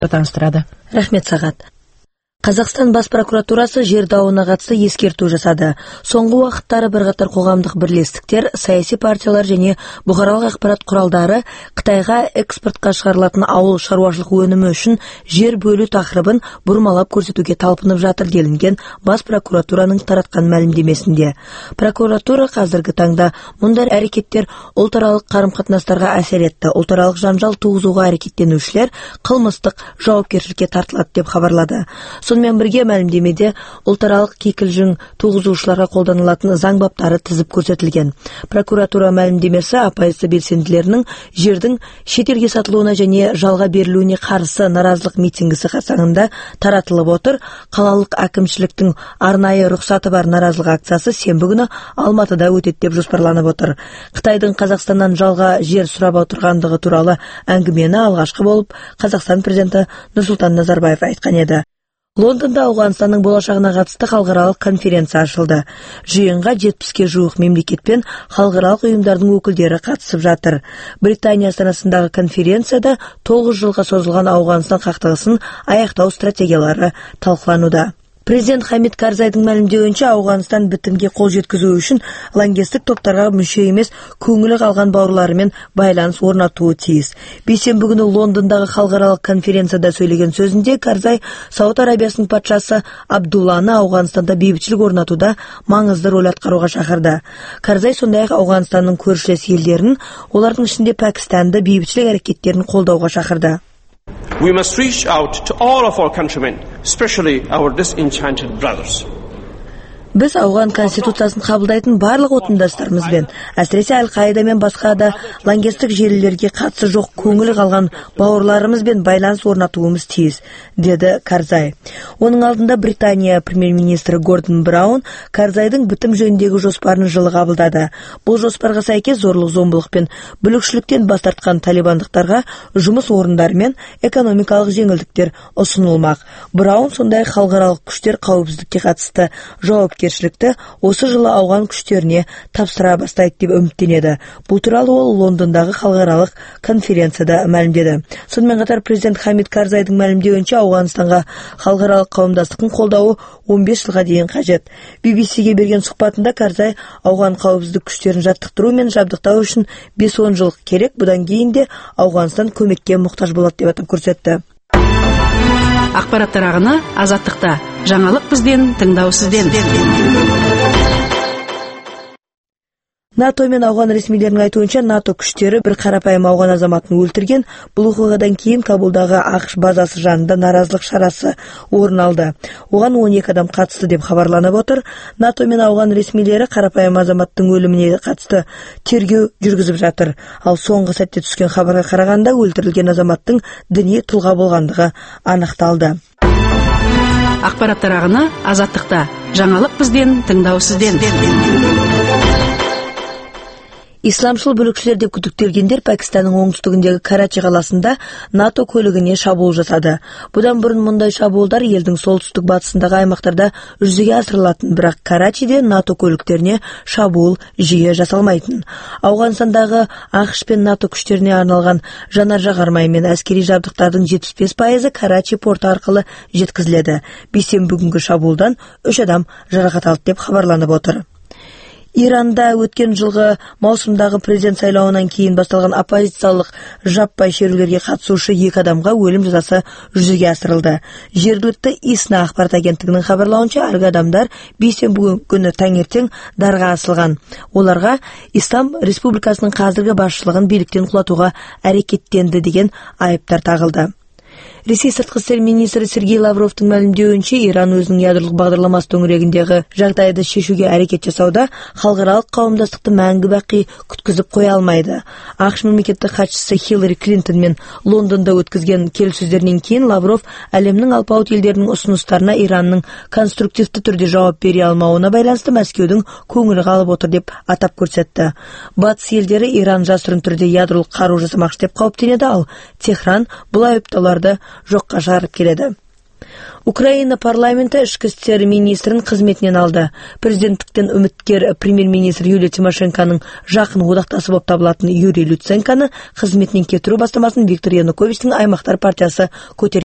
таныстырады. Рахмет сағат. Қазақстан бас прокуратурасы жер дауына қатысты ескерту жасады. Соңғы уақыттары бірқатар қоғамдық бірлестіктер, саяси партиялар және бұқаралық ақпарат құралдары Қытайға экспортқа шығарылатын ауыл шаруашылық өнімі үшін жер бөлу тақырыбын бұрмалап көрсетуге талпынып жатыр делінген бас прокуратураның таратқан мәлімдемесінде. Прокуратура қазіргі таңда мұндай әрекеттер ұлтаралық қарым-қатынастарға әсер етті. Ұлтаралық жанжал туғызуға әрекеттенушілер қылмыстық жауапкершілікке тартылады деп хабарлады. Сонымен бірге мәлімдемеде ұлтаралық кикілжің туғызушыларға қолданылатын заң баптары тізіп көрсетілген. Прокуратура мәлімдемесі оппозиция белсенділерінің жердің шетелге сатылуына және жалға берілуіне қарсы наразылық митингісі қарсаңында таратылып отыр. Қалалық әкімшіліктің арнайы рұқсаты бар наразылық акциясы сенбі күні Алматыда өтеді деп жоспарланып отыр. Қытайдың Қазақстаннан жалға жер сұрап отырғандығы туралы әңгімені алғашқы болып Қазақстан президенті Нұрсұлтан Назарбаев айтқан еді. Лондонда Ауғанстанның болашағына қатысты халықаралық конференция ашылды. Жиынға 70-ке жуық мемлекет пен халықаралық ұйымдардың өкілдері қатысып жатыр. Британия астанасындағы конференцияда 9 жылға созылған Ауғанстан қақтығысын аяқтау стратегиялары талқылануда. Президент Хамид Карзайдың мәлімдеуінше Ауғанстан бітімге қол жеткізу үшін лаңкестік топтарға мүше емес көңілі қалған бауырларымен байланыс орнатуы тиіс. Бейсенбі күні Лондондағы халықаралық конференцияда сөйлеген сөзінде Карзай Сауд Арабиясының патшасы Абдулланы Ауғанстанда бейбітшілік орнатуда маңызды рөл атқаруға шақырды. Карзай сондай-ақ Ауғанстанның көршілес елдерін, олардың ішінде Пәкістанды бейбітшілік әрекеттерін қолдауға шақырды. We must reach out to all of our countrymen, especially our disenchanted brothers. Біз Ауған конституциясын қабылдайтын барлық отандастарымызбен, әсіресе Әл-Қаида мен басқа да лаңкестік желілерге қатысы жоқ көңілі қалған бауырларымызбен байланыс орнатуымыз тиіс, деді Карзай. Оның алдында Британия премьер-министрі Гордон Браун Карзайдың бітім жөніндегі жоспарын жылы қабылдады. Бұл жоспарға сәйкес зорлық-зомбылық пен бүлікшіліктен бас тартқан талибандықтарға жұмыс орындары мен экономикалық жеңілдіктер ұсынылмақ. Браун сондай халықаралық күштер қауіпсіздікке қатысты жауапкершілікті осы жылы ауған күштеріне тапсыра бастайды деп үміттенеді. Бұл туралы ол Лондондағы халықаралық конференцияда мәлімдеді. Сонымен қатар президент Хамид Карзайдың мәлімдеуінше Ауғанстанға халықаралық қауымдастықтың қолдауы 15 жылға дейін қажет. BBC-ге берген сұхбатында Карзай ауған қауіпсіздік күштерін жаттықтыру мен жабдықтау үшін 5-10 жыл керек, бұдан кейін де Ауғанстан көмекке мұқтаж болады деп атап көрсетті. Ақпараттар ағыны Азаттықта. Жаңалық бізден, тыңдау сізден. НАТО мен ауған ресмилерінің айтуынша НАТО күштері бір қарапайым ауған азаматын өлтірген. Бұл оқиғадан кейін Кабулдағы ақш базасы жанында наразылық шарасы орын алды. Оған 12 адам қатысты деп хабарланып отыр. НАТО мен ауған ресмилері қарапайым азаматтың өліміне қатысты тергеу жүргізіп жатыр. Ал соңғы сәтте түскен хабарға қарағанда өлтірілген азаматтың діни тұлға болғандығы анықталды. Ақпараттар ағыны Азаттықта. Жаңалық бізден, тыңдау сізден. Исламшыл бүлікшілер деп күдіктелгендер Пәкістанның оңтүстігіндегі Карачи қаласында НАТО көлігіне шабуыл жасады. Бұдан бұрын мұндай шабуылдар елдің солтүстік батысындағы аймақтарда жүзеге асырылатын, бірақ Карачиде НАТО көліктеріне шабуыл жиі жасалмайтын. Ауғанстандағы ақш пен НАТО күштеріне арналған жанар-жағармай мен әскери жабдықтардың 75% Карачи порты арқылы жеткізіледі. Бейсенбі күнгі шабуылдан 3 адам жарақат алды деп хабарланып отыр. Иранда өткен жылғы маусымдағы президент сайлауынан кейін басталған оппозициялық жаппай шерулерге қатысушы 2 адамға өлім жазасы жүзеге асырылды. Жергілікті ИСНА ақпарат агенттігінің хабарлауынша әлгі адамдар бейсенбі күні таңертең дарға асылған. Оларға Ислам Республикасының қазіргі басшылығын биліктен құлатуға әрекеттенді деген айыптар тағылды. Ресей сыртқы істер министрі Сергей Лавровтың мәлімдеуінше, Иран өзінің ядролық бағдарламасы төңірегіндегі жағдайды шешуге әрекет жасауда халықаралық қауымдастықты мәңгі бақи күткізіп қоя алмайды. ақш мемлекеттік хатшысы Хиллари Клинтон мен Лондонда өткізген келіссөздерінен кейін Лавров әлемнің алпауыт елдерінің ұсыныстарына Иранның конструктивті түрде жауап бере алмауына байланысты Мәскеудің көңілі қалып отыр деп атап көрсетті. Батыс елдері Иран жасырын түрде ядролық қару жасамақшы деп қауіптенеді, ал Техран бұл айыптауларды жоққа шығарып келеді. Украина парламенті ішкі істер министрін қызметінен алды. Президенттіктен үміткер премьер-министр Юлия Тимошенконың жақын одақтасы болып табылатын Юрий Люценконы қызметінен кетіру бастамасын Виктор Януковичтің аймақтар партиясы көтерген.